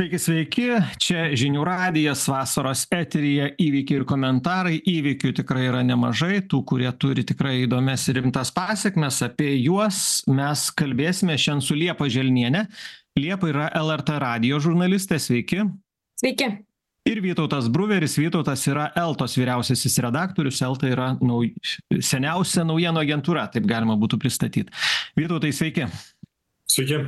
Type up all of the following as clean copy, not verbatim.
Sveiki, sveiki, čia žinių radijas, vasaros eteryje įvykiai ir komentarai. Įvykių tikrai yra nemažai, tų, kurie turi tikrai įdomias ir rimtas pasekmes. Apie juos mes kalbėsime šiandien su Liepa Želniene. Liepa yra LRT radijo žurnalistė, sveiki. Sveiki. Ir Vytautas Bruveris. Vytautas yra Eltos vyriausiasis redaktorius. Elta yra seniausia naujienų agentūra, taip galima būtų pristatyti. Vytautai, sveiki. Sveiki.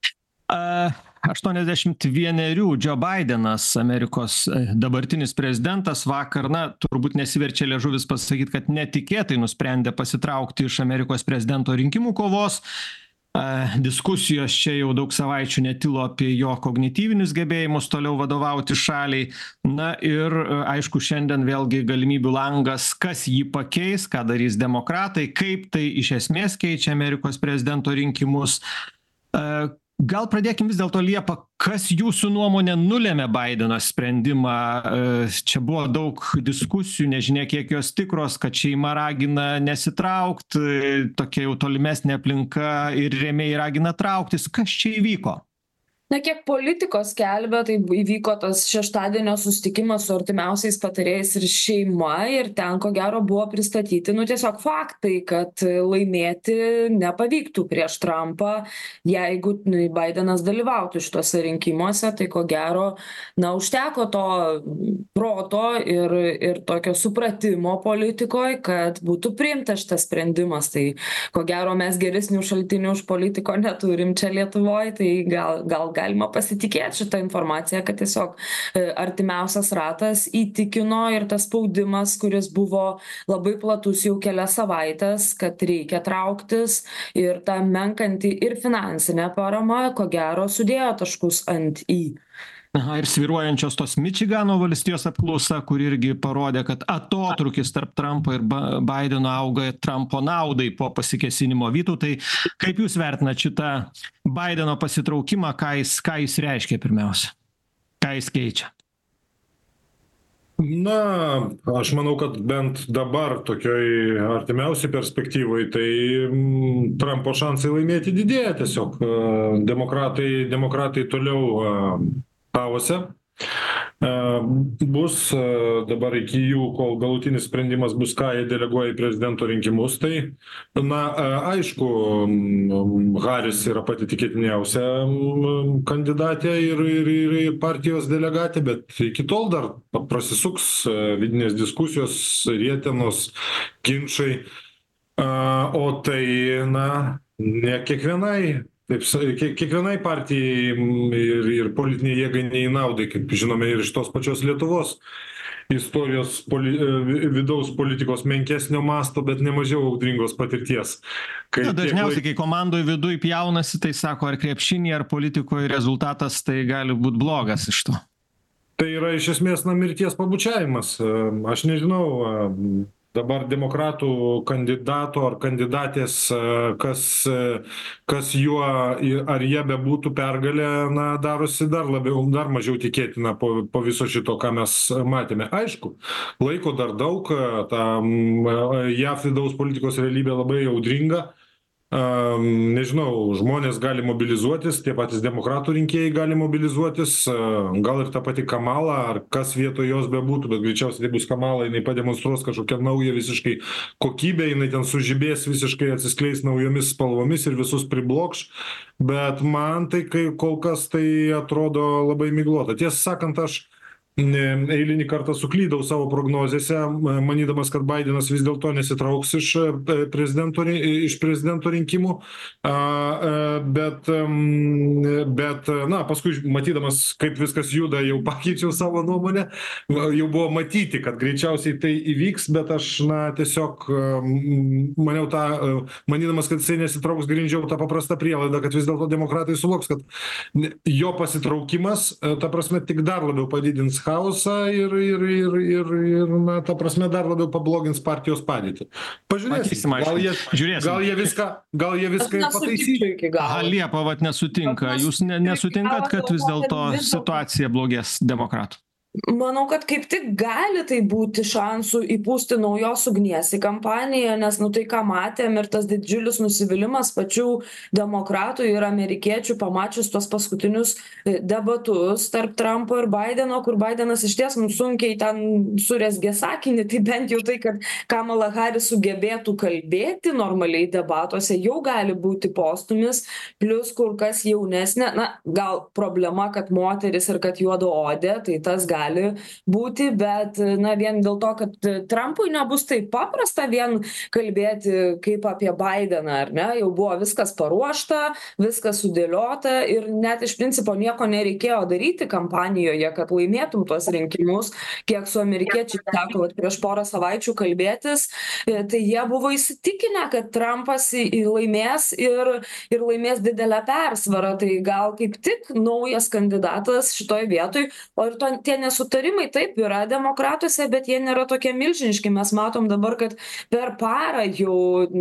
81 Joe Bidenas, Amerikos dabartinis prezidentas, vakar, turbūt nesiverčia liežuvis pasakyti, kad netikėtai nusprendė pasitraukti iš Amerikos prezidento rinkimų kovos. Diskusijos čia jau daug savaičių netilo apie jo kognityvinius gebėjimus toliau vadovauti šaliai. Na ir aišku, šiandien vėlgi galimybių langas, kas jį pakeis, ką darys demokratai, kaip tai iš esmės keičia Amerikos prezidento rinkimus. Gal pradėkim vis dėlto, Liepa, kas jūsų nuomonė nulėmė Baideno sprendimą? Čia buvo daug diskusijų, nežinia kiek jos tikros, kad šeima ragina nesitraukt, tokia jau tolimesnė aplinka ir rėmėjai ragina trauktis. Kas čia įvyko? Na, kiek politikos skelbia, tai įvyko tas šeštadienio susitikimas su artimiausiais patarėjais ir šeima, ir ten, ko gero, buvo pristatyti, tiesiog faktai, kad laimėti nepavyktų prieš Trumpą, jeigu Baidenas dalyvautų šituose rinkimuose, tai ko gero, užteko to proto ir tokio supratimo politikoje, kad būtų priimtas šitas sprendimas. Tai ko gero, mes geresnių šaltinių už politiko neturim čia Lietuvoje, tai gal galima pasitikėti šitą informaciją, kad tiesiog artimiausias ratas įtikino ir tas spaudimas, kuris buvo labai platus jau kelias savaitės, kad reikia trauktis, ir ta menkanti ir finansinė parama, ko gero, sudėjo taškus ant į. Ir svyruojančios tos Mičigano valstijos apklausa, kur irgi parodė, kad atotrūkis tarp Trumpo ir Baideno auga Trumpo naudai po pasikėsinimo. Vytautai, kaip jūs vertinate šitą Baideno pasitraukimą, ką jis reiškia pirmiausia? Ką jis keičia? Aš manau, kad bent dabar tokioj artimiausiai perspektyvai, tai Trumpo šansai laimėti didėja tiesiog. Demokratai toliau pavose. Bus dabar iki jų, kol galutinis sprendimas bus, ką jie deleguoja į prezidento rinkimus. Tai, aišku, Haris yra pati tikėtiniausia kandidatė ir partijos delegatė, bet iki tol dar prasisuks vidinės diskusijos, rietenos, ginčai. O tai, ne kiekvienai. Taip, kiekvienai partijai ir politiniai jėgai neįnaudai, kaip žinome, ir iš tos pačios Lietuvos istorijos vidaus politikos menkesnio masto, bet nemažiau audringos patirties. Dažniausiai, kai komandoje viduj pjaunasi, tai sako, ar krepšinį, ar politikoje rezultatas tai gali būti blogas iš to. Tai yra iš esmės mirties pabučiavimas. Aš nežinau, dabar demokratų kandidato ar kandidatės, kas juo, ar jie bebūtų pergalė, darosi dar mažiau tikėtina po viso šito, ką mes matėme. Aišku, laiko dar daug, ta JAV vidaus politikos realybė labai audringa. Nežinau, žmonės gali mobilizuotis, tie patys demokratų rinkėjai gali mobilizuotis, gal ir ta pati Kamala, ar kas vietoj jos bebūtų, bet greičiausiai tai bus Kamala, jinai pademonstruos kažkokią naują visiškai kokybę, jinai ten sužibės, visiškai atsiskleis naujomis spalvomis ir visus priblokš, bet man tai kol kas tai atrodo labai miglota. Tiesą sakant, aš eilinį kartą suklydau savo prognozėse, manydamas, kad Baidenas vis dėlto nesitrauks iš prezidento rinkimų, bet paskui matydamas, kaip viskas juda, jau pakeičiau savo nuomonę, jau buvo matyti, kad greičiausiai tai įvyks, bet aš tiesiog manydamas, kad jisai nesitrauks, grindžiau tą paprastą prielaidą, kad vis dėlto demokratai suvoks, kad jo pasitraukimas, ta prasme, tik dar labiau padidins chaosą ir ta prasme dar labiau pablogins partijos padėtį. Pažiūrėsim, gal jie viską pataisytų. Liepa nesutinka. Jūs nesutinkat, kad vis dėlto situacija blogės demokratų? Manau, kad kaip tik gali tai būti šansų įpūsti naujos ugnies į kampaniją, nes, nu tai ką matėm ir tas didžiulis nusivylimas pačių demokratų ir amerikiečių pamačius tuos paskutinius debatus tarp Trumpo ir Baideno, kur Baidenas išties mums sunkiai ten surezgė sakinį, tai bent jau tai, kad Kamala Harris sugebėtų kalbėti normaliai debatuose, jau gali būti postumis, plus kur kas jaunesnė, na, gal problema, kad moteris ir kad juodaodė, tai tas gali būti, bet na vien dėl to, kad Trumpui nebus taip paprasta vien kalbėti kaip apie Baideną, ar ne, jau buvo viskas paruošta, viskas sudėliota ir net iš principo nieko nereikėjo daryti kampanijoje, kad laimėtum tuos rinkimus, kiek su amerikiečiai teko prieš porą savaičių kalbėtis, tai jie buvo įsitikinę, kad Trumpas laimės ir laimės didelę persvarą, tai gal kaip tik naujas kandidatas šitoj vietoj, o ir tie nesutarimai taip yra demokratuose, bet jie nėra tokie milžiniški. Mes matom dabar, kad per parą jau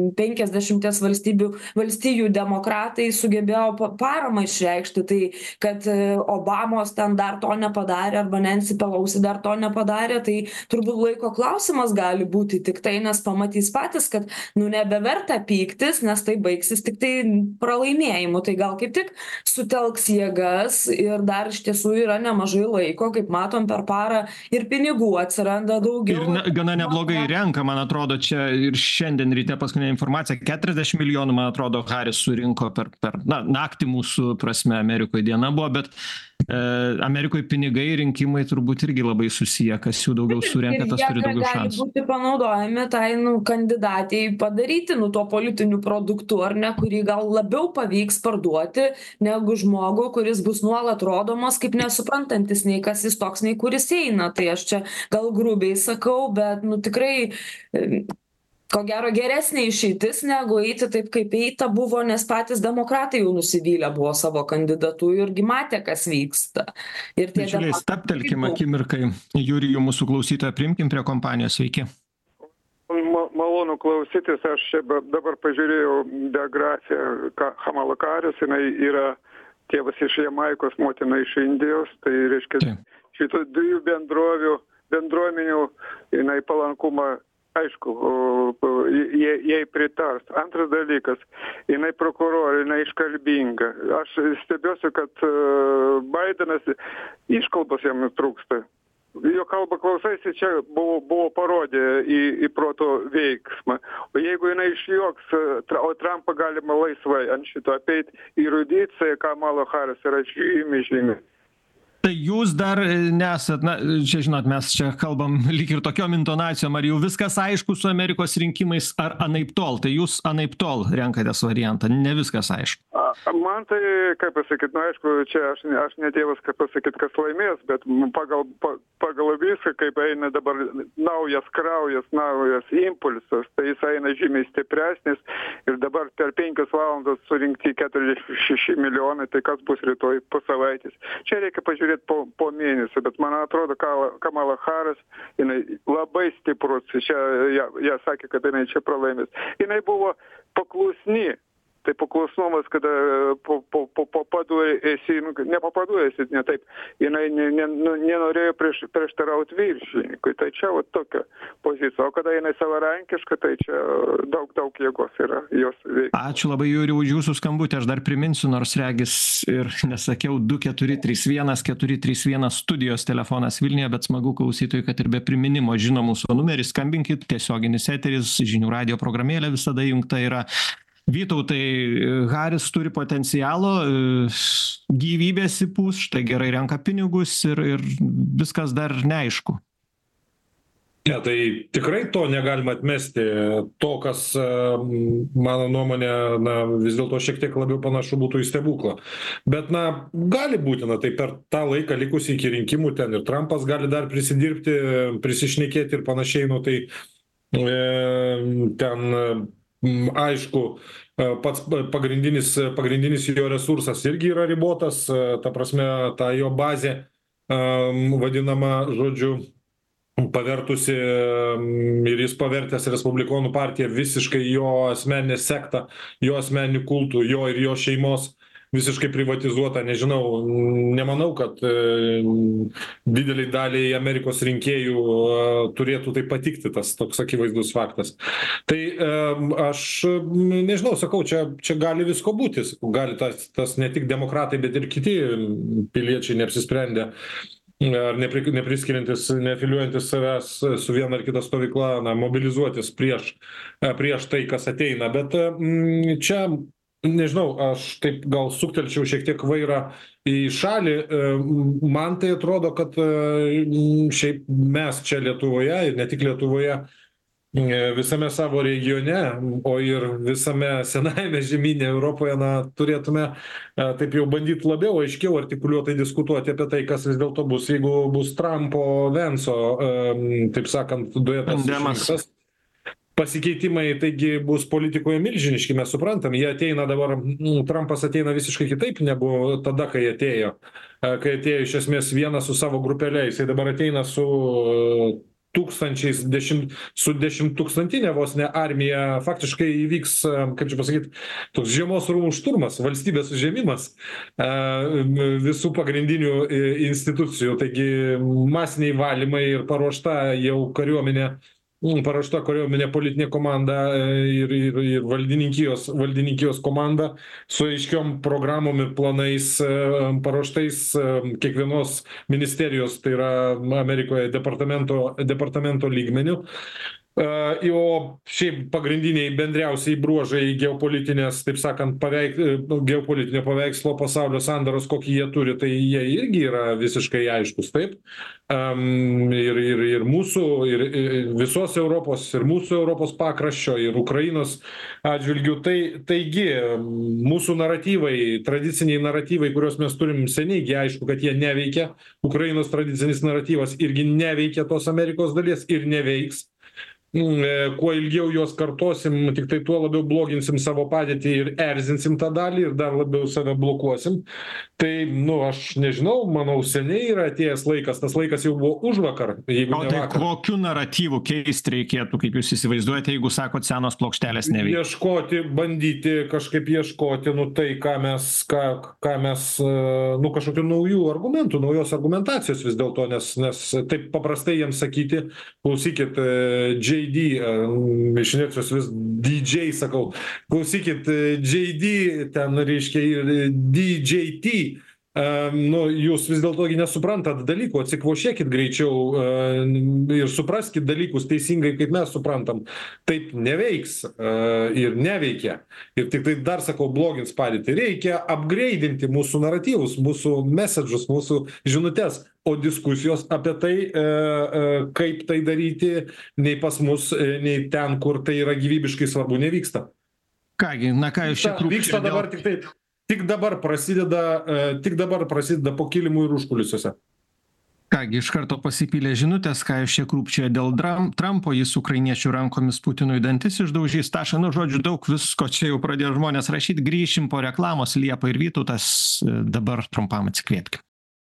50 valstijų demokratai sugebėjo paramą išreikšti, tai kad Obamos ten dar to nepadarė arba Nancy Pelosi dar to nepadarė, tai turbūt laiko klausimas gali būti tik tai, nes pamatys patys, kad nu nebeverta pyktis, nes tai baigsis tik tai pralaimėjimu. Tai gal kaip tik sutelks jėgas ir dar iš tiesų yra nemažai laiko, kaip matom per parą ir pinigų atsiranda daugiau. Ir gana neblogai renka, man atrodo, čia ir šiandien ryte paskutinė informacija, 40 milijonų, man atrodo, Harris surinko per naktį mūsų prasme Amerikoje diena buvo, bet Amerikoje pinigai rinkimai turbūt irgi labai susiję, kas jų daugiau surenka, tas turi daugiau šansų. Gali būti panaudojami tai kandidatei padaryti tuo politiniu produktu, ar ne, kurį gal labiau pavyks parduoti negu žmogų, kuris bus nuolat rodomas kaip nesuprantantis nei kas jis toks, nei kuris eina. Tai aš čia gal grubiai sakau, bet tikrai ko gero geresnė išeitis negu eiti taip, kaip eita buvo, nes patys demokratai jau nusivylę buvo savo kandidatu irgi matė, kas vyksta. Bičiuliai, stabtelkim akimirkai. Jurijų mūsų klausytoją priimkim prie kompanijos. Sveiki. Malonu klausytis, aš dabar pažiūrėjau biografiją Kamala Harris, jinai yra tėvas iš Jamaikos, motina iš Indijos, tai reiškia šitų dviejų bendruomenių jinai palankumą, aišku, jai pritars. Antras dalykas, jinai prokurorė, jinai iškalbinga. Aš stebiuosi, kad Baidenas iškalbos jam trūksta. Jo kalbą klausaisi, čia buvo parodė į proto veiksmą. O jeigu jinai išjoks, o Trumpą galima laisvai ant šito apeit, įrodyti, Kamala Harris yra žymiai. Tai jūs dar nesat, čia žinot, mes čia kalbam lyg ir tokiom intonacijom, ar jau viskas aišku su Amerikos rinkimais, ar anaiptol, tai jūs anaiptol renkatės variantą, ne viskas aišku. Man tai, kaip pasakyti, aišku, čia aš ne tėvas, kaip pasakyti, kas laimės, bet pagal viską, kaip eina dabar naujas kraujas, naujas impulsas, tai jis eina žymiai stipresnis ir dabar per 5 valandas surinkti 46 milijonai, tai kas bus rytoj po savaitės. Čia reikia pažiūrėti po mėnesio, bet man atrodo, Kamala Harris, jinai labai stiprus, čia jie sakė, kad jinai čia pralaimės. Jinai buvo paklusni, tai paklusnumas, kada papaduojasi, nepapaduojasi, ne taip, jinai nenorėjo prieštarauti viršininkui, tai čia tokia pozicija, o kada jinai savarankiška, tai čia daug jėgos yra jos veikti. Ačiū labai, Jūri, už jūsų skambutį, aš dar priminsiu, nors regis ir nesakiau, 2431 studijos telefonas Vilniuje, bet smagu klausytojui, kad ir be priminimo žino mūsų numerį, skambinkit, tiesioginis eteris, žinių radio programėlė visada jungta yra. Vytautai, Harris turi potencialo, gyvybės įpūs, štai gerai renka pinigus ir viskas dar neaišku. Ne, tai tikrai to negalima atmesti. To, kas, mano nuomonė, vis dėlto šiek tiek labiau panašu būtų į stebuklą. Bet, gali būti, tai per tą laiką likusį iki rinkimų ten ir Trumpas gali dar prisidirbti, prisišnekėti ir panašiai, tai ten... Aišku, pats pagrindinis jo resursas irgi yra ribotas, ta prasme, ta jo bazė vadinama, žodžiu, pavertusi ir jis pavertęs Respublikonų partiją visiškai jo asmeninę sektą, jo asmeninį kultų, jo ir jo šeimos. visiškai privatizuota, nežinau, nemanau, kad dideliai daliai Amerikos rinkėjų turėtų tai patikti, tas toks akivaizdus faktas. Tai aš nežinau, sakau, čia gali visko būti, gali tas ne tik demokratai, bet ir kiti piliečiai neapsisprendę ar nepriskiriantis, neafiliuojantis savęs su viena ar kita stovykla, mobilizuotis prieš tai, kas ateina. Bet čia, nežinau, aš taip gal suktelčiau šiek tiek vairą į šalį. Man tai atrodo, kad šiaip mes čia Lietuvoje ir ne tik Lietuvoje, visame savo regione, o ir visame senajame žemyne Europoje, turėtume taip jau bandyti labiau, aiškiau artikuliuotai diskutuoti apie tai, kas vis dėlto bus, jeigu bus Trumpo, Venso, taip sakant, duetas išrinktas. Pasikeitimai, taigi, bus politikoje milžiniški, mes suprantam, jie ateina dabar, Trumpas ateina visiškai kitaip negu tada, kai atėjo iš esmės vienas su savo grupelė, jisai dabar ateina su tūkstančiais, su 10-tūkstantinė vos ne armija, faktiškai įvyks, kaip čia pasakyti, toks žiemos rūmų šturmas, valstybės užėmimas visų pagrindinių institucijų, taigi masiniai valymai ir paruošta kariuomenė, politinė komanda ir valdininkijos komanda su aiškiom programom ir planais paruoštais kiekvienos ministerijos, tai yra Amerikoje departamento lygmenių. O šiaip pagrindiniai bendriausiai bruožai geopolitinės, taip sakant, geopolitinio paveikslo pasaulio sandaros, kokį jie turi, tai jie irgi yra visiškai aiškus, taip. Ir mūsų, ir visos Europos, ir mūsų Europos pakraščio, ir Ukrainos atžvilgių. Taigi, mūsų naratyvai, tradiciniai naratyvai, kuriuos mes turim seniai, aišku, kad jie neveikia. Ukrainos tradicinis naratyvas irgi neveikia tos Amerikos dalies ir neveiks. Kuo ilgiau juos kartosim, tik tai tuo labiau bloginsim savo padėtį ir erzinsim tą dalį ir dar labiau save blokuosim. Tai, aš nežinau, manau, seniai yra atėjęs laikas, tas laikas jau buvo užvakar, jeigu ne vakar. Tai kokiu naratyvu keisti reikėtų, kaip jūs įsivaizduojate, jeigu sakot, senos plokštelės neveikia? Bandyti kažkaip ieškoti, tai, ką mes, kažkokių naujų argumentų, naujos argumentacijos vis dėlto, nes taip paprastai jiems sakyti, klausykit, iš inercijos vis DJ sakau, klausykit, JD, ten reiškia ir DJT, jūs vis dėlto nesuprantat dalykų, atsikvošėkit greičiau ir supraskit dalykus teisingai, kaip mes suprantam. Taip neveiks ir neveikia. Ir tik tai dar sakau, blogins padėtį. Reikia upgrade'inti mūsų naratyvus, mūsų message'us, mūsų žinutes. O diskusijos apie tai, kaip tai daryti, nei pas mus, nei ten, kur tai yra gyvybiškai svarbu, nevyksta. Kągi, ką jūs čia krūpčia? Vyksta dabar tik dabar prasideda po kilimu ir užkulisiuose. Kągi, iš karto pasipylė žinutės, ką jūs čia krūpčia dėl Trumpo, jis ukrainiečių rankomis Putinui dantis išdaužys, žodžiu, daug visko čia jau pradėjo žmonės rašyti, grįšim po reklamos, Liepa ir Vytautas, dabar trumpam atsikvėpkim.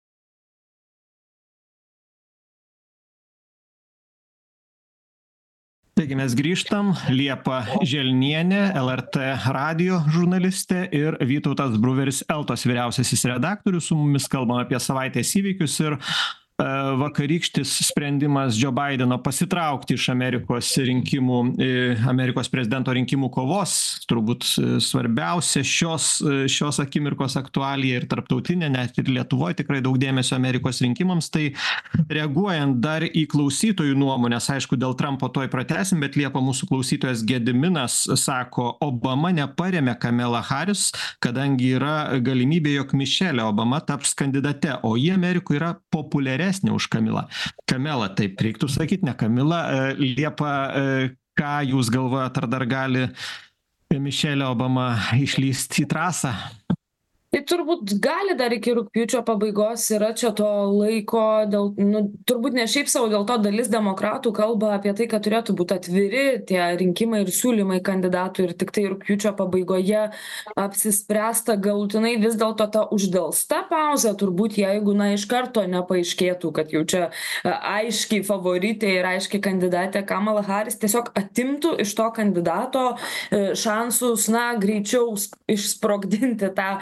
Taigi mes grįžtam, Liepa Želnienė, LRT radijo žurnalistė ir Vytautas Bruveris, Eltos vyriausiasis redaktorius, su mumis kalbam apie savaitės įvykius ir vakarykštis sprendimas Joe Bideno pasitraukti iš Amerikos prezidento rinkimų kovos, turbūt svarbiausia šios akimirkos aktualija ir tarptautinė, net ir Lietuvoje tikrai daug dėmesio Amerikos rinkimams. Tai reaguojant dar į klausytojų nuomonės, aišku, dėl Trumpo toj pratesim, bet Liepa mūsų klausytojas Gediminas sako, Obama neparemė Kamala Harris, kadangi yra galimybė, jog Mišelė Obama taps kandidate, o ji Amerikoje yra populiaresnė už Kamilą. Kamela, taip reiktų sakyti, ne Kamila. Liepa, ką jūs galvojat, ar dar gali Mišelė Obama išlįsti į trasą? Tai turbūt gali dar iki rugpjūčio pabaigos, yra čia to laiko, turbūt ne šiaip savo, dėl to dalis demokratų kalba apie tai, kad turėtų būti atviri tie rinkimai ir siūlymai kandidatų ir tik tai rugpjūčio pabaigoje apsispręsta galutinai. Vis dėlto ta uždelsta pauzė, turbūt jeigu iš karto nepaaiškėtų, kad jau čia aiškiai favoritė ir aiškiai kandidatė Kamala Harris, tiesiog atimtų iš to kandidato šansus, greičiau išsprogdinti tą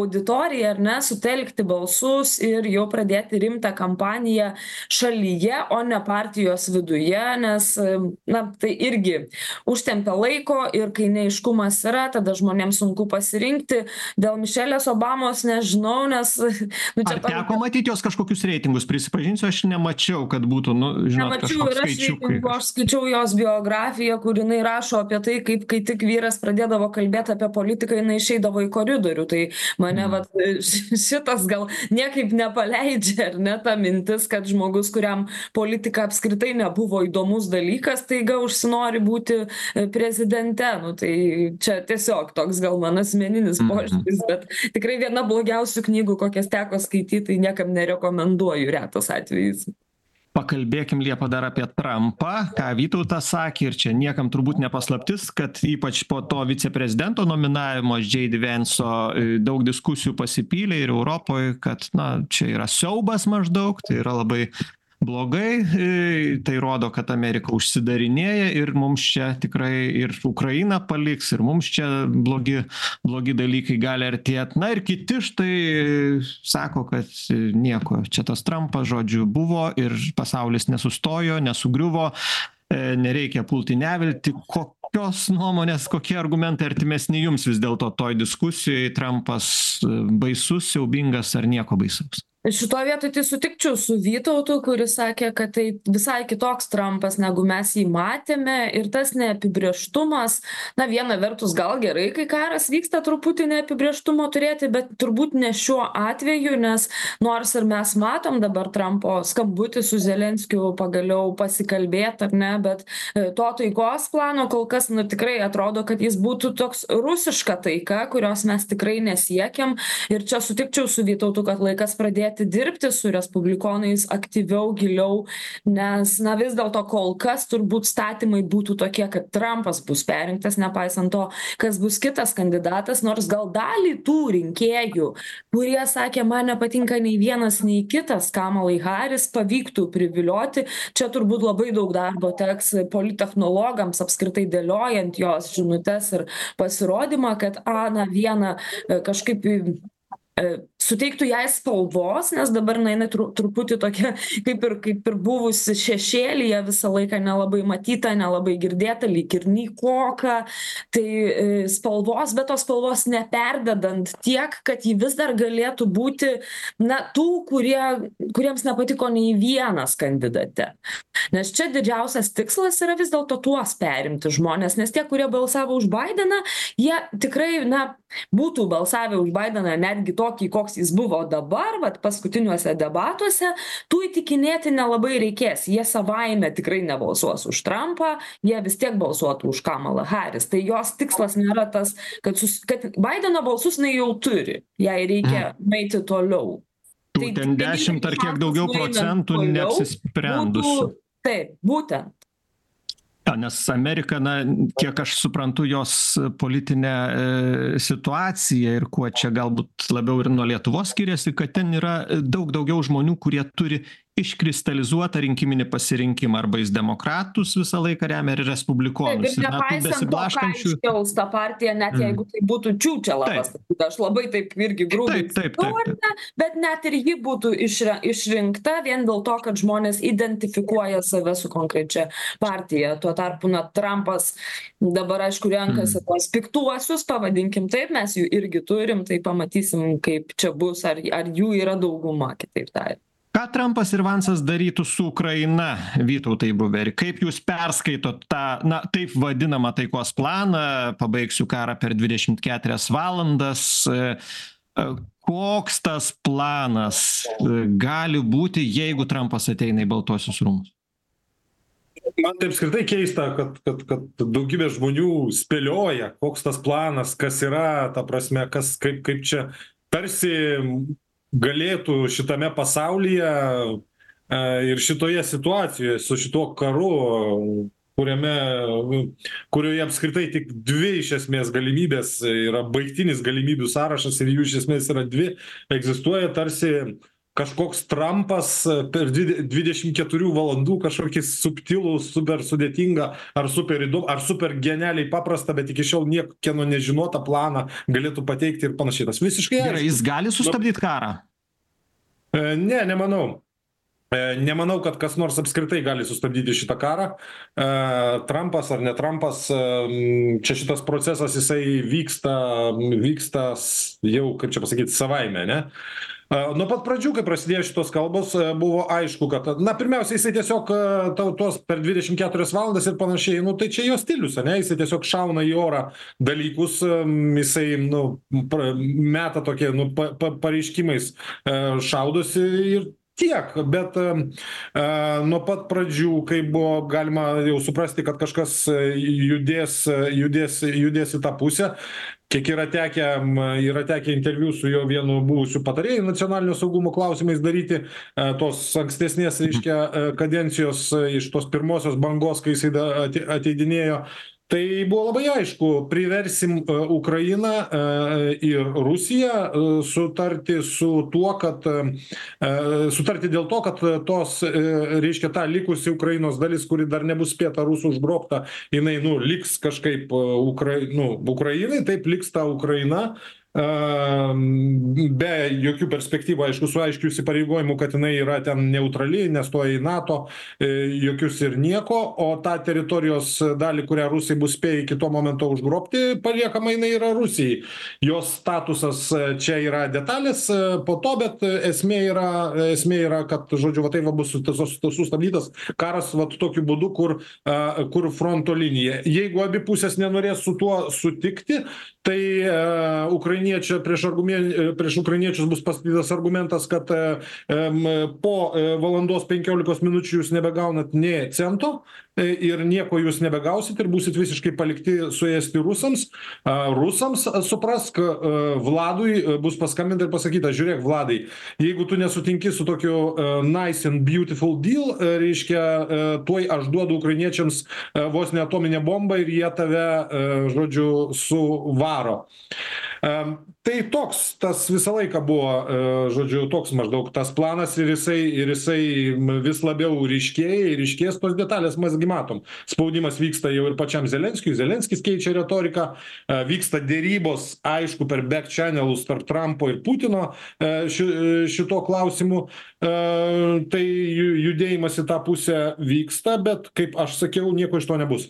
auditoriją, ar ne, sutelkti balsus ir jau pradėti rimtą kampaniją šalyje, o ne partijos viduje, nes, na, tai irgi užtempia laiko ir kai neaiškumas yra, tada žmonėms sunku pasirinkti. Dėl Mišelės Obamos nežinau, nes... Nu, Ar teko matyti jos kažkokius reitingus? Prisipažinsiu, aš nemačiau, kad būtų, nu, žinot, kažkoks skaičiukai. Aš skaičiau jos biografiją, kur jinai rašo apie tai, kaip kai tik vyras pradėdavo kalbėti apie politiką, jinai išeidavo į koridorių. Tai mane vat, šitas gal niekaip nepaleidžia, ar ne, ta mintis, kad žmogus, kuriam politika apskritai nebuvo įdomus dalykas, taiga užsinori būti prezidente. Nu, tai čia tiesiog toks gal mano asmeninis požiūris, bet tikrai viena blogiausių knygų, kokias teko skaityti, tai niekam nerekomenduoju, retas atvejis. Pakalbėkim, Liepa, dar apie Trumpą, ką Vytautas sakė, ir čia niekam turbūt nepaslaptis, kad ypač po to viceprezidento nominavimo J.D. Vance'o daug diskusijų pasipylė ir Europoje, kad, na, čia yra siaubas maždaug, tai yra labai blogai, tai rodo, kad Amerika užsidarinėja ir mums čia tikrai ir Ukraina paliks, ir mums čia blogi dalykai gali artėti. Na ir kiti štai sako, kad nieko, čia tas Trumpas, žodžiu, buvo ir pasaulis nesustojo, nesugriuvo, nereikia pulti nevilti. Kokios nuomonės, kokie argumentai artimesni jums vis dėlto toj diskusijai? Trumpas baisus, siaubingas ar nieko baisaus? Šitoje vietoje tai sutikčiau su Vytautu, kuris sakė, kad tai visai kitoks Trumpas, negu mes jį matėme, ir tas neapibrėžtumas, na, viena vertus gal gerai, kai karas vyksta, truputį neapibrėžtumo turėti, bet turbūt ne šiuo atveju, nes nors ir mes matom dabar Trumpo skambutį su Zelenskiu pagaliau pasikalbėti, ar ne, bet to taikos plano kol kas, nu, tikrai atrodo, kad jis būtų toks rusiška taika, kurios mes tikrai nesiekiam, ir čia sutikčiau su Vytautu, kad laikas pradėti dirbti su respublikonais aktyviau, giliau, nes, na, vis dėlto kol kas turbūt statymai būtų tokie, kad Trumpas bus perrinktas, nepaisant to, kas bus kitas kandidatas, nors gal dalį tų rinkėjų, kurie sakė, man nepatinka nei vienas, nei kitas Kamalai Harris, pavyktų privilioti. Čia turbūt labai daug darbo teks polittechnologams apskritai dėliojant jos žinutes ir pasirodymą, kad na, viena kažkaip suteiktų jai spalvos, nes dabar jinai truputį tokia kaip ir buvusi šešėlyje visą laiką, nelabai matyta, nelabai girdėta, lyg ir nykoka, tai spalvos, bet tos spalvos neperdedant tiek, kad ji vis dar galėtų būti, na, tų, kuriems nepatiko nei vienas kandidate. Nes čia didžiausias tikslas yra vis dėlto tuos perimti žmonės, nes tie, kurie balsavo už Bideną, jie tikrai, na, būtų balsavę už Bideną netgi tokį, koks jis buvo dabar, vat paskutiniuose debatuose, tų įtikinėti nelabai reikės. Jie savaime tikrai nebalsuos už Trumpą, jie vis tiek balsuotų už Kamalą Harris. Tai jos tikslas nėra tas, kad Bideno balsus jinai jau turi, jai reikia eiti toliau. Tų ten 10 ar kiek daugiau procentų neapsisprendusių. Taip, būtent. Nes Amerika, na, kiek aš suprantu jos politinę situaciją ir kuo čia galbūt labiau ir nuo Lietuvos skiriasi, kad ten yra daug daugiau žmonių, kurie turi iškristalizuotą rinkiminį pasirinkimą, arba jis demokratus visą laiką remia ir respublikonus. Taip, ir nepaisant to, ką iškils ta partija, net jeigu tai būtų Čiūčelavas, aš labai taip irgi grubiai cituoju, bet net ir ji būtų išrinkta vien dėl to, kad žmonės identifikuoja save su konkrečia partija. Tuo tarpu, na, Trumpas dabar, aišku, renkasi tuos piktuosius, pavadinkim taip, mes jų irgi turim, tai pamatysim, kaip čia bus, ar jų yra dauguma, kitaip tariant. Ką Trumpas ir Vansas darytų su Ukraina, Vytautai Bruveri? Kaip jūs perskaitot tą, na, taip vadinamą taikos planą, pabaigsiu karą per 24 valandas, koks tas planas gali būti, jeigu Trumpas ateina į Baltuosius rūmus? Man taip skirtai keista, kad daugybė žmonių spėlioja, koks tas planas, kas yra, ta prasme, kaip čia tarsi galėtų šitame pasaulyje ir šitoje situacijoje su šituo karu, kurioje apskritai tik dvi iš esmės galimybės yra baigtinis galimybių sąrašas ir jų iš esmės yra dvi, egzistuoja tarsi kažkoks Trumpas per 24 valandų kažkokį subtilų, super sudėtingą, ar super įdomų, ar super genialiai paprastą, bet iki šiol niekieno nežinotą planą galėtų pateikti ir panašiai. Tas visiškai Gerai, jis gali sustabdyti karą? Ne, nemanau. Nemanau, kad kas nors apskritai gali sustabdyti šitą karą. Trumpas ar ne Trumpas, čia šitas procesas jisai vyksta jau, kaip čia pasakyti, savaime, ne? Nuo pat pradžių, kai prasidėjo šitos kalbos, buvo aišku, kad, pirmiausia, jisai tiesiog tuos per 24 valandas ir panašiai, tai čia jo stilius, ne? Jisai tiesiog šauna į orą dalykus, jisai, meta tokie, pareiškimais šaudosi ir tiek, bet nuo pat pradžių, kai buvo galima jau suprasti, kad kažkas judės į tą pusę, kiek yra tekę interviu su jo vienu buvusiu patarėju nacionalinio saugumo klausimais daryti, tos ankstesnės, reiškia, kadencijos iš tos pirmosios bangos, kai jisai ateidinėjo. Tai buvo labai aišku, priversim Ukrainą ir Rusiją sutarti dėl to, kad tos, reiškia, ta likusi Ukrainos dalis, kuri dar nebus spėta rusų užgrobta, jinai, liks kažkaip Ukrainai, taip liks ta Ukraina, be jokių perspektyvų, aišku, su aiškiu įsipareigojimu, kad jinai yra ten neutrali, nestoja į NATO, jokius ir nieko, o tą teritorijos dalį, kurią Rusai bus spėję iki to momento užgrobti, paliekama jinai yra Rusijai. Jos statusas čia yra detalės po to, bet esmė yra, kad, žodžiu, va tai bus sustabdytas karas va tokiu būdu, kur fronto linija. Jeigu abi pusės nenorės su tuo sutikti, tai prieš ukrainiečius bus pastatytas argumentas, kad po valandos 15 minučių jūs nebegaunat nė cento ir nieko jūs nebegausit ir būsit visiškai palikti suėsti rusams. Rusams, suprask, Vladui bus paskambinta ir pasakyta, žiūrėk, Vladai, jeigu tu nesutinki su tokiu nice and beautiful deal, reiškia, tuoj aš duodu ukrainiečiams vos ne atominę bombą ir jie tave, žodžiu, suvaro. Tai tas visą laiką buvo, žodžiu, toks maždaug tas planas ir jisai vis labiau ryškės tos detalės, mes gi matom. Spaudimas vyksta jau ir pačiam Zelenskiui, Zelenskis keičia retoriką, vyksta dėrybos, aišku, per back channelus tarp Trumpo ir Putino šito klausimu, tai judėjimas į tą pusę vyksta, bet, kaip aš sakiau, nieko iš to nebus.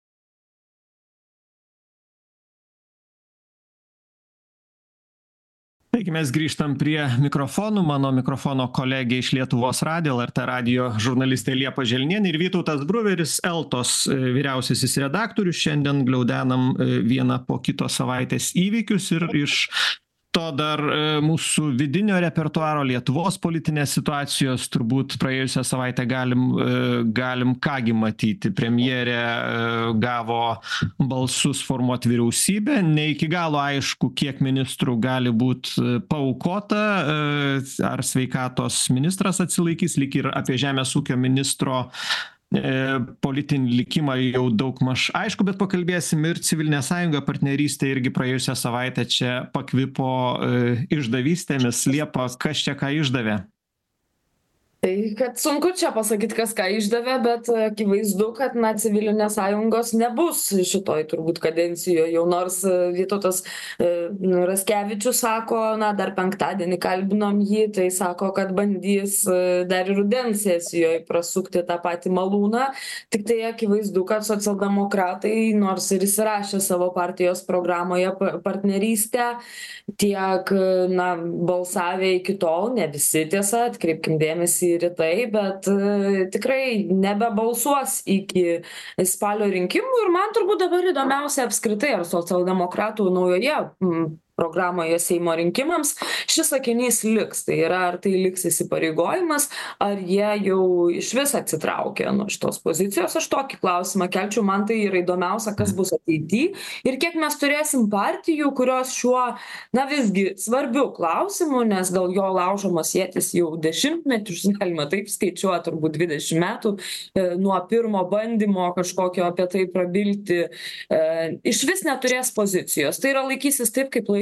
Taigi mes grįžtam prie mikrofonų. Mano mikrofono kolegė iš Lietuvos radijo, LRT radijo žurnalistė Liepa Želnienė ir Vytautas Bruveris, Eltos vyriausiasis redaktorius. Šiandien gliaudenam vieną po kito savaitės įvykius ir iš to dar mūsų vidinio repertuaro Lietuvos politinės situacijos turbūt praėjusią savaitę galim kągi matyti. Premjerė gavo balsus formuoti vyriausybę, ne iki galo aišku, kiek ministrų gali būti paaukota, ar sveikatos ministras atsilaikys, lyg ir apie žemės ūkio ministro politinį likimą jau daugmaž aišku, bet pakalbėsim ir Civilinė sąjunga, partnerystė irgi praėjusią savaitę čia pakvipo išdavystėmis. Liepa, kas čia ką išdavė? Tai kad sunku čia pasakyti, kas ką išdavė, bet akivaizdu, kad Civilinės sąjungos nebus šitoj turbūt kadencijoje, jau nors Vytautas Raskevičius sako, dar penktadienį kalbinom jį, tai sako, kad bandys dar ir rudens sesijoje prasukti tą patį malūną, tik tai akivaizdu, kad socialdemokratai, nors ir įsirašė savo partijos programoje partnerystę, tiek balsavę iki tol, ne visi tiesa, atkreipkim dėmesį ir į tai, bet tikrai nebebalsuos iki spalio rinkimų ir man turbūt dabar įdomiausia apskritai, ar socialdemokratų naujoje programoje Seimo rinkimams šis sakinys liks. Tai yra, ar tai liks įsipareigojimas, ar jie jau išvis atsitraukia nuo šitos pozicijos. Aš tokį klausimą kelčiau, man tai yra įdomiausia, kas bus ateityje ir kiek mes turėsim partijų, kurios šiuo, visgi svarbių klausimų, nes dėl jo laužomas ietis jau dešimtmečius, galima taip skaičiuoti, turbūt 20 metų, nuo pirmo bandymo kažkokio apie tai prabilti, išvis neturės pozicijos. Tai yra laikysis taip, kaip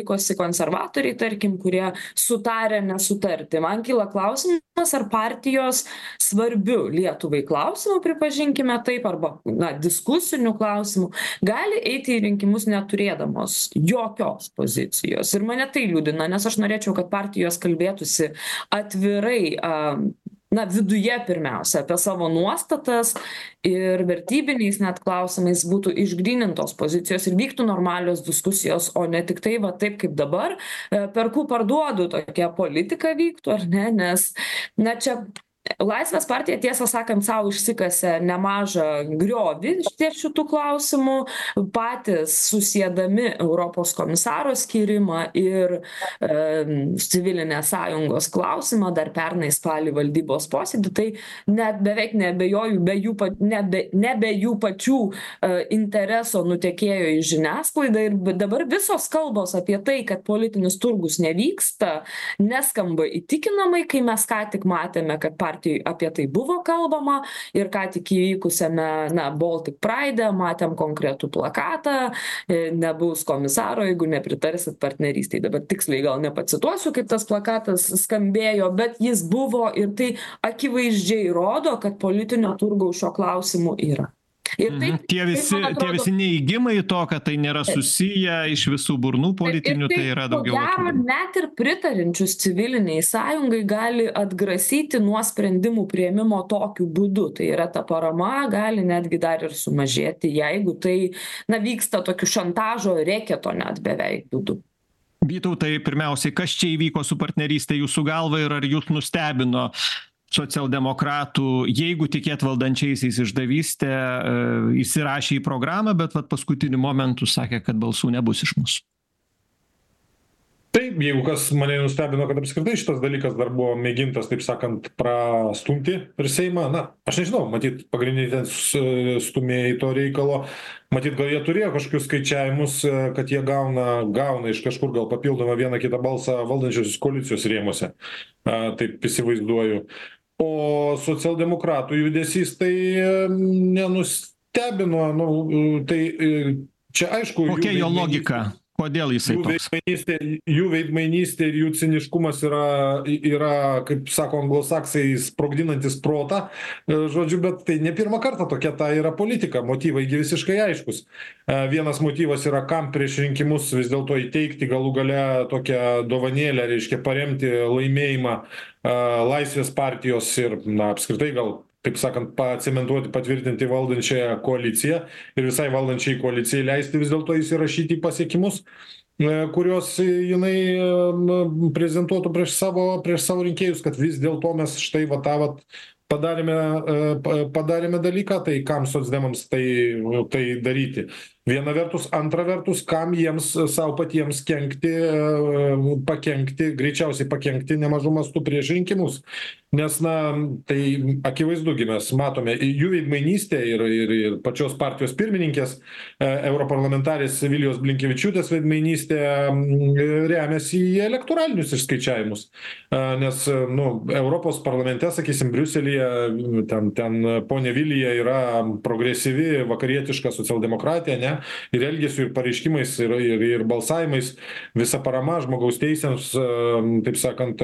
laikosi konservatoriai, tarkim, kurie sutarė nesutarti. Man kyla klausimas, ar partijos svarbių Lietuvai klausimų, pripažinkime taip, arba diskusinių klausimų, gali eiti į rinkimus neturėdamos jokios pozicijos. Ir mane tai liūdina, nes aš norėčiau, kad partijos kalbėtųsi atvirai, viduje pirmiausia, apie savo nuostatas ir vertybiniais net klausimais būtų išgrynintos pozicijos ir vyktų normalios diskusijos, o ne tik tai, taip kaip dabar, perku parduodu tokia politika vyktų, ar ne, nes, čia Laisvės partija, tiesą sakant, savo išsikasė nemažą griovį šitų klausimų, patys susiedami Europos komisaro skirimą ir civilinės sąjungos klausimą dar pernai spalį valdybos posėdį, tai net beveik neabejoju, nebe jų pačių intereso nutekėjo į žiniasklaidą ir dabar visos kalbos apie tai, kad politinis turgus nevyksta, neskamba įtikinamai, kai mes ką tik matėme, kad partijai apie tai buvo kalbama ir ką tik įvykusiame Baltic Pride matėm konkretų plakatą, nebus komisaro, jeigu nepritarsit partnerystei. Dabar tiksliai gal nepacituosiu, kaip tas plakatas skambėjo, bet jis buvo ir tai akivaizdžiai rodo, kad politinio turgaus šio klausimu yra. Ir taip, tie visi neigimai to, kad tai nėra susiję iš visų burnų politinių, tai yra daugiau. Net ir pritarinčius civiliniai sąjungai gali atgrasyti nuo sprendimų priėmimo tokiu būdu. Tai yra ta parama gali netgi dar ir sumažėti, jeigu tai vyksta tokiu šantažo reketo net beveik būdu. Vytautai, pirmiausiai, kas čia įvyko su partnerystė jūsų galva ir ar jūs nustebino socialdemokratų, jeigu tikėt valdančiaisiais išdavystė, įsirašė į programą, bet paskutiniu momentu sakė, kad balsų nebus iš mūsų? Taip, jeigu kas mane nustebino, kad apskritai šitas dalykas dar buvo mėgintas, taip sakant, prastumti per Seimą, aš nežinau, matyt, pagrindiniai ten stumėjai to reikalo, matyt, gal jie turėjo kažkokius skaičiavimus, kad jie gauna iš kažkur gal papildomą vieną kitą balsą valdančiosios koalicijos rėmuose, taip įsivaizduoju. O socialdemokratų judesys tai nenustebino, tai čia aišku... Kokia jo logika? Kodėl jisai toks? Jų veidmainystė ir jų ciniškumas yra, kaip sako anglosaksai, sprogdinantis protą, žodžiu, bet tai ne pirmą kartą tokia ta yra politika, motyvai visiškai aiškus. Vienas motyvas yra, kam prieš rinkimus vis dėlto įteikti galų gale tokią dovanėlę, reiškia paremti laimėjimą Laisvės partijos ir, apskritai gal, taip sakant, pacementuoti, patvirtinti valdančiąją koaliciją ir visai valdančiai koalicijai leisti vis dėlto įsirašyti į pasiekimus, kuriuos jinai prezentuotų prieš savo rinkėjus, kad vis dėlto mes štai padarėme dalyką, tai kam socdemams tai daryti. Viena vertus, antra vertus, kam jiems savo patiems greičiausiai pakenkti nemažu mastu prieš rinkimus. Nes, tai akivaizdu, mes matome jų veidmainystę ir pačios partijos pirmininkės, europarlamentarės Vilijos Blinkevičiūtės veidmainystė remiasi į elektoralinius išskaičiavimus. Nes, Europos parlamente, sakysim, Briuselyje, ten ponė Vilija yra progresyvi, vakarietiška socialdemokratija, ne? Ir elgesiu, ir pareiškimais, ir balsavimais, visa parama žmogaus teisėms, taip sakant,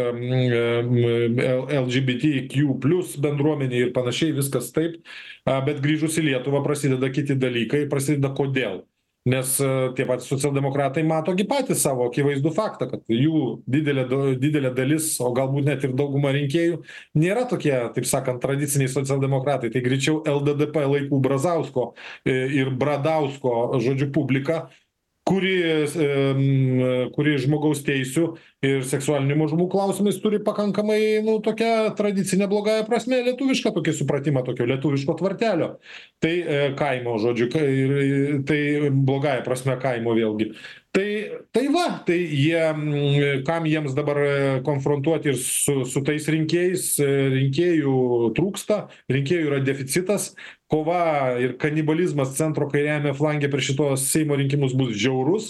LGBTQ+ bendruomenė ir panašiai, viskas taip, bet grįžus į Lietuvą prasideda kiti dalykai, prasideda kodėl. Nes tie patys socialdemokratai matogi patys savo akivaizdų faktą, kad jų didelė dalis, o galbūt net ir dauguma rinkėjų, nėra tokie, taip sakant, tradiciniai socialdemokratai. Tai greičiau LDDP laikų Brazausko ir Bradausko, žodžiu, publika, kuri žmogaus teisių ir seksualinių mažumų klausimais turi pakankamai, tokia tradicinė blogąja prasme, lietuvišką tokį supratimą, tokio lietuviško tvartelio. Tai kaimo, žodžiu, tai blogąja prasme kaimo vėlgi. Tai kam jiems dabar konfrontuoti ir su tais rinkėjais, rinkėjų trūksta, rinkėjų yra deficitas, kova ir kanibalizmas centro kairiajame flange per šitos Seimo rinkimus bus žiaurus,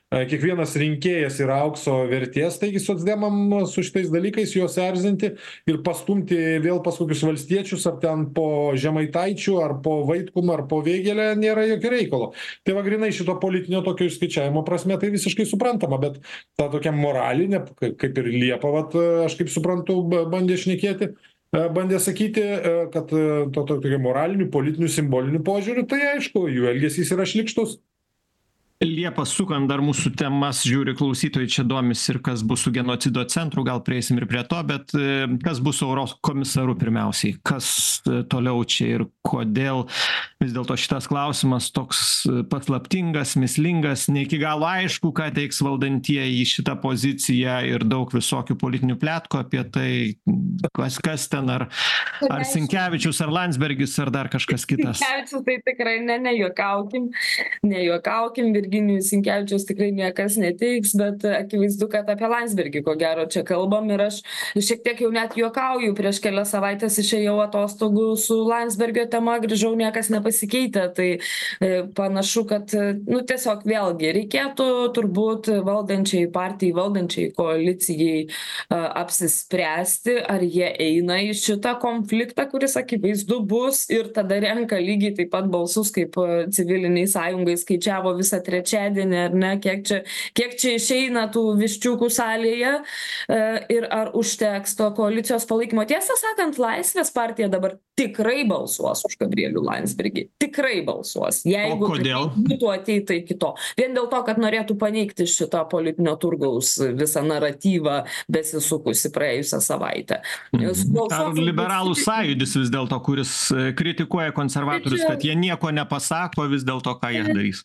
kiekvienas rinkėjas yra aukso vertės, taigi socdemam su šitais dalykais juos erzinti ir pastumti vėl pas kokius valstiečius, ar ten po Žemaitaičių, ar po Vaitkum, ar po Vėgėlę nėra jokio reikalo. Tai va grinai šito politinio tokio išskaičiavimo prasme tai visiškai suprantama, bet ta tokia moralinė, kaip ir Liepa, vat, aš kaip suprantu, bandė šnekėti, bandė sakyti, kad tokia moralinių, politinių, simbolinių požiūrių, tai aišku, jų elgesys yra šlykštus. Liepa, sukant dar mūsų temas, žiūri klausytojai, čia domis ir kas bus su genocido centru, gal prieisim ir prie to, bet kas bus su eurokomisaru pirmiausiai, kas toliau čia ir kodėl vis dėlto šitas klausimas toks paslaptingas, mįslingas, ne iki galo aišku, ką teiks valdantieji į šitą poziciją ir daug visokių politinių pletkų apie tai, kas ten, ar Sinkevičius, ar Landsbergis, ar dar kažkas kitas. Sinkevičius tai tikrai nejuokaukim, Virginijus Sinkevičius tikrai niekas neteiks, bet akivaizdu, kad apie Landsbergį ko gero čia kalbam ir aš šiek tiek jau net juokauju, prieš kelias savaitės išėjau atostogų su Landsbergio tema, grįžau, niekas nepasikeitė, tai panašu, kad tiesiog vėlgi reikėtų turbūt valdančiai partijai, valdančiai koalicijai apsispręsti, ar jie eina į šitą konfliktą, kuris akivaizdu bus ir tada renka lygiai taip pat balsus, kaip civiliniai sąjungai skaičiavo visą trečiadienį, ar ne, kiek čia išeina tų viščiukų salėje ir ar užteks to koalicijos palaikymo. Tiesą sakant, Laisvės partija dabar tikrai balsuos už Gabrielių Landsbergį. Tikrai balsuos. Jeigu būtų ateita iki to. Vien dėl to, kad norėtų paneigti šitą politinio turgaus visą naratyvą besisukusi praėjusią savaitę. Ar liberalų sąjūdis vis dėlto, kuris kritikuoja konservatorius, kad jie nieko nepasako, vis dėlto ką jie darys?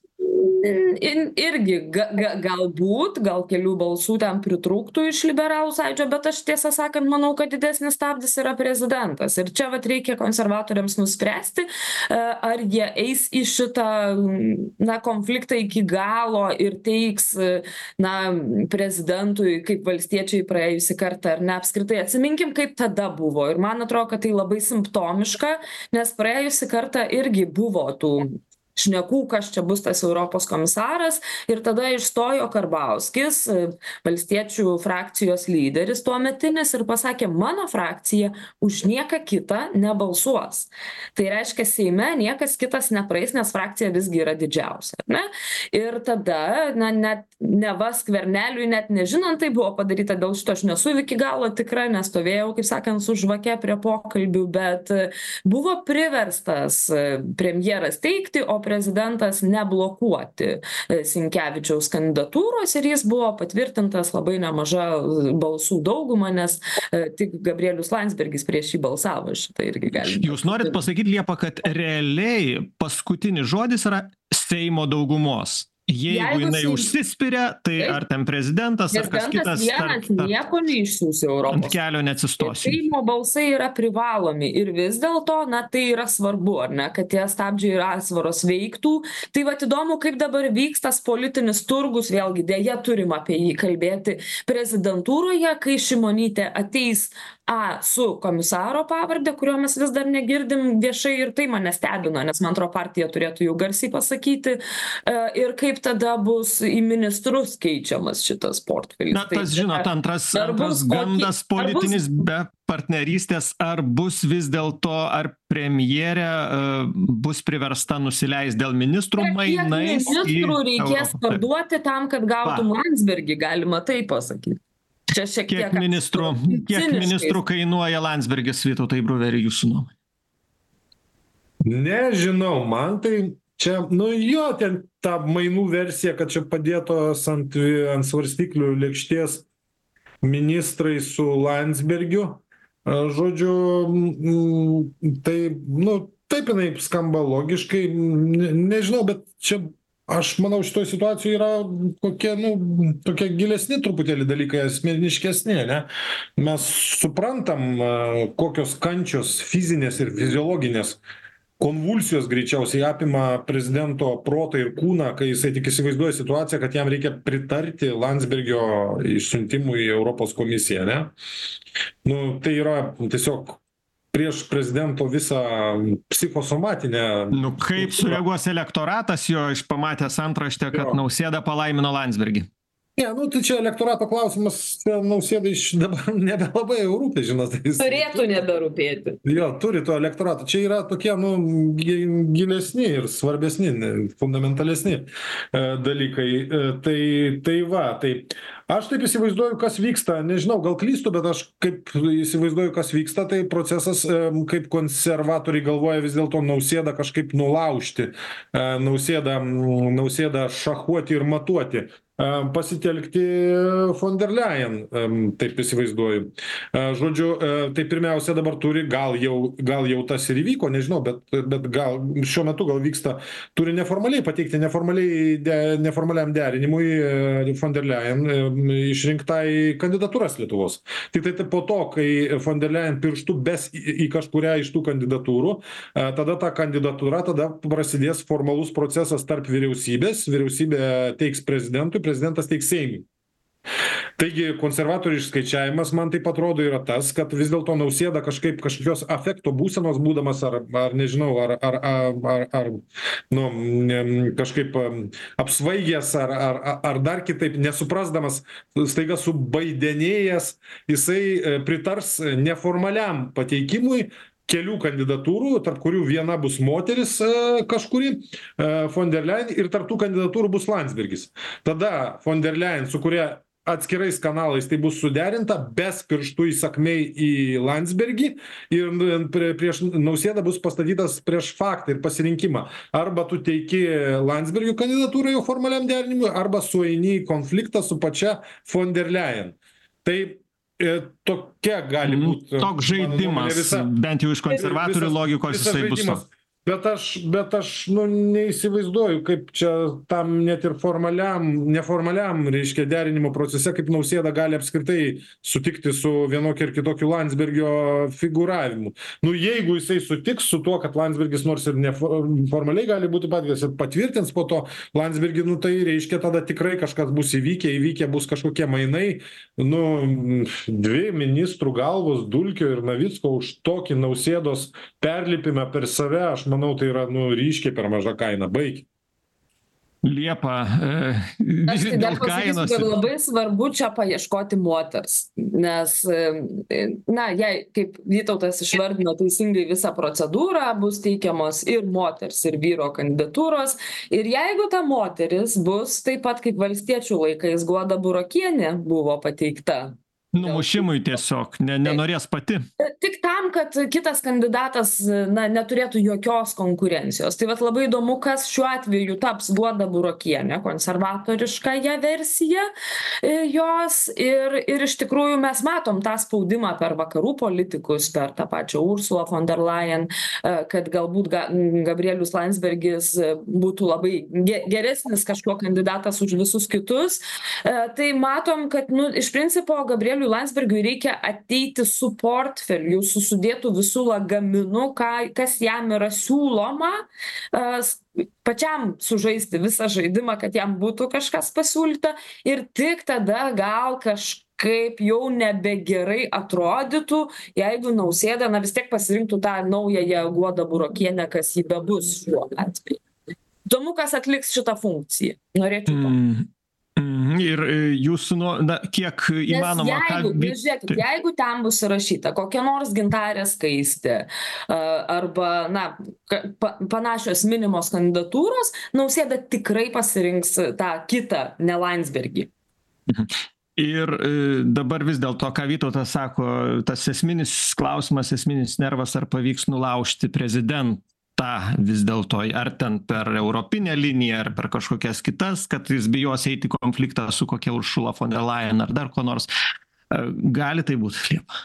Irgi galbūt, gal kelių balsų ten pritrūktų iš liberalų sąjūdžio, bet aš tiesą sakant, manau, kad didesnis stabdis yra prezidentas. Ir čia reikia konservatoriams nuspręsti, ar jie eis į šitą konfliktą iki galo ir teiks prezidentui kaip valstiečiai praėjusį kartą, ar ne, apskritai atsiminkim, kaip tada buvo. Ir man atrodo, kad tai labai simptomiška, nes praėjusį kartą irgi buvo tų šnekų, kas čia bus tas Europos komisaras, ir tada išstojo Karbauskis, valstiečių frakcijos lyderis tuometinis, ir pasakė, mano frakcija už nieką kitą nebalsuos. Tai reiškia, Seime niekas kitas nepraeis, nes frakcija visgi yra didžiausia. Ne? Ir tada, net neva Skverneliui, net nežinant, tai buvo padaryta dėl šito, aš nesu iki galo tikra, nestovėjau, kaip sakant, su žvake prie pokalbių, bet buvo priverstas premjeras teikti, o prezidentas neblokuoti Sinkevičiaus kandidatūros, ir jis buvo patvirtintas labai nemaža balsų dauguma, nes tik Gabrielius Landsbergis prieš jį balsavo. Šitą irgi galima. Jūs norit pasakyti, Liepa, kad realiai paskutinis žodis yra Seimo daugumos? Jeigu jinai užsispiria, tai ar ten prezidentas, ar kas kitas nieko neišsiųs Europos. Ant kelio neatsistosi. Seimo balsai yra privalomi ir vis dėlto, tai yra svarbu, ar ne, kad tie stabdžiai ir atsvaros veiktų. Tai įdomu, kaip dabar vyks tas politinis turgus, vėlgi dėja turim apie jį kalbėti prezidentūroje, kai Šimonytė ateis su komisaro pavardė, kurio mes vis dar negirdim viešai, ir tai mane stebina, nes man atrodo partija turėtų jau garsiai pasakyti, ir kaip tada bus į ministrus keičiamas šitas portfelis. Tas, žinot, antras gandas politinis be partnerystės, ar bus vis dėlto, ar premjerė bus priversta nusileis dėl ministrų mainais. Kiek ministrų reikės parduoti tam, kad gautum Landsbergį, galima taip pasakyti. Kiek ministrų kainuoja Landsbergis, Vytautai Bruveri, jūsų nuomonė? Nežinau, man tai čia, ten ta mainų versija, kad čia padėtos ant svarstyklių lėkštės ministrai su Landsbergiu, žodžiu, tai, taip jinai skamba logiškai, nežinau, bet čia aš manau, šitoje situacijoje yra kokie, tokie gilesni truputėlį dalykai, asmeniškesni, ne? Mes suprantam, kokios kančios fizinės ir fiziologinės konvulsijos greičiausiai apima prezidento protą ir kūną, kai jisai tik įsivaizduoja situaciją, kad jam reikia pritarti Landsbergio išsiuntimui į Europos komisiją, ne? Tai yra tiesiog prieš prezidento visą psichosomatinę. Nu, kaip sureaguos elektoratas jo pamatęs antraštę, kad Nausėda palaimino Landsbergį? Ne, nu tai čia elektorato klausimas, Nausėdai dabar nebelabai jau rūpi, žinot. Turėtų neberūpėti. Jo, turi to elektorato. Čia yra tokie, gilesni ir svarbesni, fundamentalesni dalykai. Tai aš taip įsivaizduoju, kas vyksta, nežinau, gal klystu, bet aš kaip įsivaizduoju, kas vyksta, tai procesas, kaip konservatoriai galvoja vis dėlto Nausėdą kažkaip nulaužti, Nausėdą šachuoti ir matuoti. Pasitelkti von der Leyen, taip įsivaizduoju. Žodžiu, tai pirmiausia dabar turi, gal jau tas ir įvyko, nežinau, bet gal šiuo metu gal vyksta, turi neformaliai pateikti neformaliam derinimui von der Leyen išrinktai kandidatūras Lietuvos. Tik tai po to, kai von der Leyen pirštų bes į kažkurią iš tų kandidatūrų, tada ta kandidatūra, tada prasidės formalus procesas tarp vyriausybės, vyriausybė teiks prezidentui, prezidentas teiks Seimui. Taigi konservatorių išskaičiavimas man taip atrodo yra tas, kad vis dėlto Nausėda kažkokios afekto būsenos būdamas ar nežinau, ar kažkaip apsvaigęs ar dar kitaip nesuprasdamas, staiga subaidenėjęs, jisai pritars neformaliam pateikimui kelių kandidatūrų, tarp kurių viena bus moteris kažkuri, von der Leyen, ir tarp tų kandidatūrų bus Landsbergis. Tada von der Leyen, su kuria atskirais kanalais tai bus suderinta, bes pirštų įsakmiai į Landsbergį ir prieš Nausėdą bus pastatytas prieš faktą ir pasirinkimą. Arba tu teiki Landsbergio kandidatūrą jau formaliam derinimui, arba sueini į konfliktą su pačia von der Leyen. Tai tokia gali būti. Toks žaidimas, bent jau iš konservatorių logikos jisai bus toks. Bet aš neįsivaizduoju, kaip čia tam net ir neformaliam, reiškia, derinimo procese, kaip Nausėda gali apskritai sutikti su vienokiu ir kitokiu Landsbergio figūravimu. Jeigu jisai sutiks su tuo, kad Landsbergis nors ir neformaliai gali būti patikęs ir patvirtins po to Landsbergį, tai reiškia tada tikrai kažkas bus įvykę bus kažkokie mainai. Dvi ministrų galvos, Dulkio ir Navicko, už tokį Nausėdos perlipimą per save, aš manau, tai yra ryškiai per maža kaina. Baigi. Liepa, aš tai dar pasakysiu, kad labai svarbu čia paieškoti moters, nes, jei, kaip Vytautas išvardino teisingai visą procedūrą, bus teikiamos ir moters, ir vyro kandidatūros, ir jeigu ta moteris bus taip pat kaip valstiečių laikais Guoda Burokienė buvo pateikta. Numušimui tiesiog, nenorės pati. Tik tam, kad kitas kandidatas neturėtų jokios konkurencijos. Tai labai įdomu, kas šiuo atveju taps Guoda Burokienė, konservatoriškąją versiją jos. Ir iš tikrųjų mes matom tą spaudimą per vakarų politikus, per tą pačią Ursulą von der Leyen, kad galbūt Gabrielius Landsbergis būtų labai geresnis kažkuo kandidatas už visus kitus. Tai matom, kad iš principo Gabrieliui Landsbergiui reikia ateiti su portfeliu, su sudėtų visų lagaminų, kas jam yra siūloma, pačiam sužaisti visą žaidimą, kad jam būtų kažkas pasiūlyta, ir tik tada gal kažkaip jau nebegerai atrodytų, jeigu Nausėda vis tiek pasirinktų tą naująją Guodą Burokienę, kas jį bebus šiuo atveju. Įdomu, kas atliks šitą funkciją. Norėčiau to. Ir jūsų, kiek įmanoma... Jeigu ten bus įrašyta kokia nors Gintarė Skaistė arba panašios minimos kandidatūros, Nausėda tikrai pasirinks tą kitą, ne Landsbergį. Ir dabar vis dėlto, ką Vytautas sako, tas esminis klausimas, esminis nervas, ar pavyks nulaužti prezidentą vis dėlto, ar ten per europinę liniją, ar per kažkokias kitas, kad jis bijos eiti į konfliktą su kokia Ursula von der Leyen ar dar ko nors. Gali tai būti, Liepa?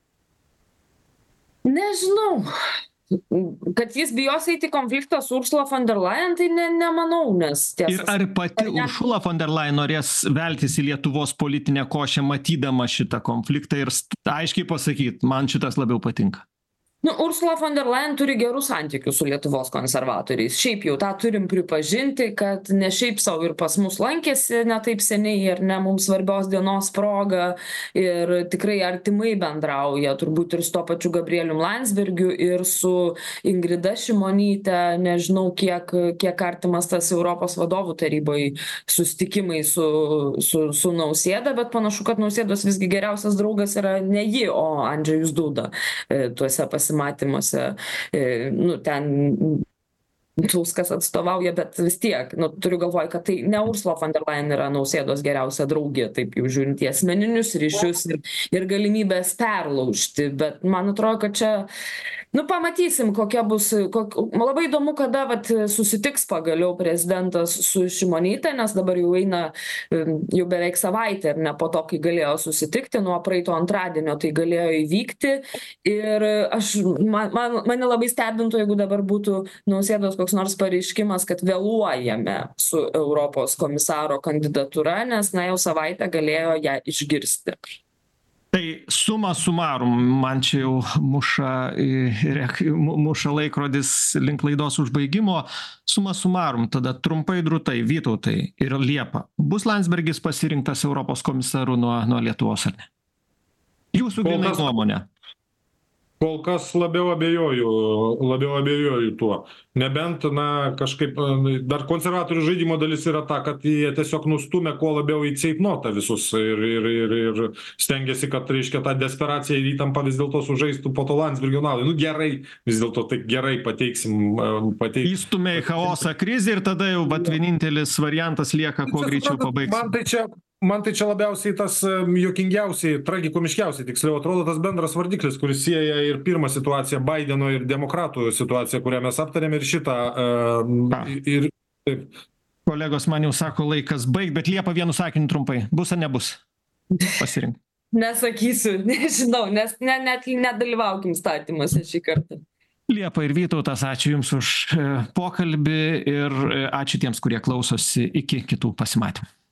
Nežinau. Kad jis bijos eiti į konfliktą su Ursula von der Leyen, tai nemanau, nes tiesą. Ir ar pati Ursula von der Leyen norės veltis į Lietuvos politinę košę, matydama šitą konfliktą ir aiškiai pasakyti, man šitas labiau patinka? Ursula von der Leyen turi gerus santykius su Lietuvos konservatoriais. Šiaip jau tą turim pripažinti, kad ne šiaip savo ir pas mus lankėsi ne taip seniai ir ne mums svarbios dienos proga ir tikrai artimai bendrauja turbūt ir su to pačiu Gabrielium Landsbergiu ir su Ingrida Šimonyte. Nežinau, kiek artimas tas Europos vadovų taryboj susitikimai su Nausėda, bet panašu, kad Nausėdos visgi geriausias draugas yra ne ji, o Andžejus Duda tuose pasimatymuose. Ten Tuskas atstovauja, bet vis tiek, turiu galvoj, kad tai ne Ursula von der Leyen yra Nausėdos geriausia draugė, taip jau žiūrint į asmeninius ryšius ir galimybės perlaužti, bet man atrodo, kad čia pamatysim, kokia bus, labai įdomu, kada susitiks pagaliau prezidentas su Šimonyte, nes dabar jau eina jau beveik savaitė, ar ne, po to, kai galėjo susitikti, nuo praeito antradienio tai galėjo įvykti ir mane labai stebintų, jeigu dabar būtų Nausėdos koks nors pareiškimas, kad vėluojame su Europos komisaro kandidatūra, nes jau savaitę galėjo ją išgirsti. Tai suma sumarum, man čia jau muša laikrodis link laidos užbaigimo. Suma sumarum, tada trumpai drūtai, Vytautai ir Liepa. Bus Landsbergis pasirinktas Europos komisaru nuo Lietuvos, ar ne? Jūsų grynai nuomonė. Kol kas labiau abejoju tuo. Nebent, kažkaip, dar konservatorių žaidimo dalis yra ta, kad jie tiesiog nustumė kuo labiau į ceitnotą visus ir stengiasi, kad, reiškia, tą desperaciją ir įtampą vis dėlto sužaistų po to Landsbergio naudai. Gerai, vis dėlto taip gerai pateiksim. Įstumė į chaosą krizę ir tada jau vienintelis variantas lieka, kuo greičiau pabaigti. Man tai čia labiausiai tas juokingiausiai, tragikomiškiausiai, tiksliau atrodo, tas bendras vardiklis, kuris sieja ir pirmą situaciją, Baideno ir demokratų situaciją, kurią mes aptarėme, ir šitą. Kolegos man jau sako laikas baigt, bet Liepa vienu sakiniu trumpai. Bus ar nebus? Pasirink. Nesakysiu, nežinau, nes net nedalyvaukim statymuose šį kartą. Liepa ir Vytautas, ačiū Jums už pokalbį ir ačiū tiems, kurie klausosi. Iki kitų pasimatymų.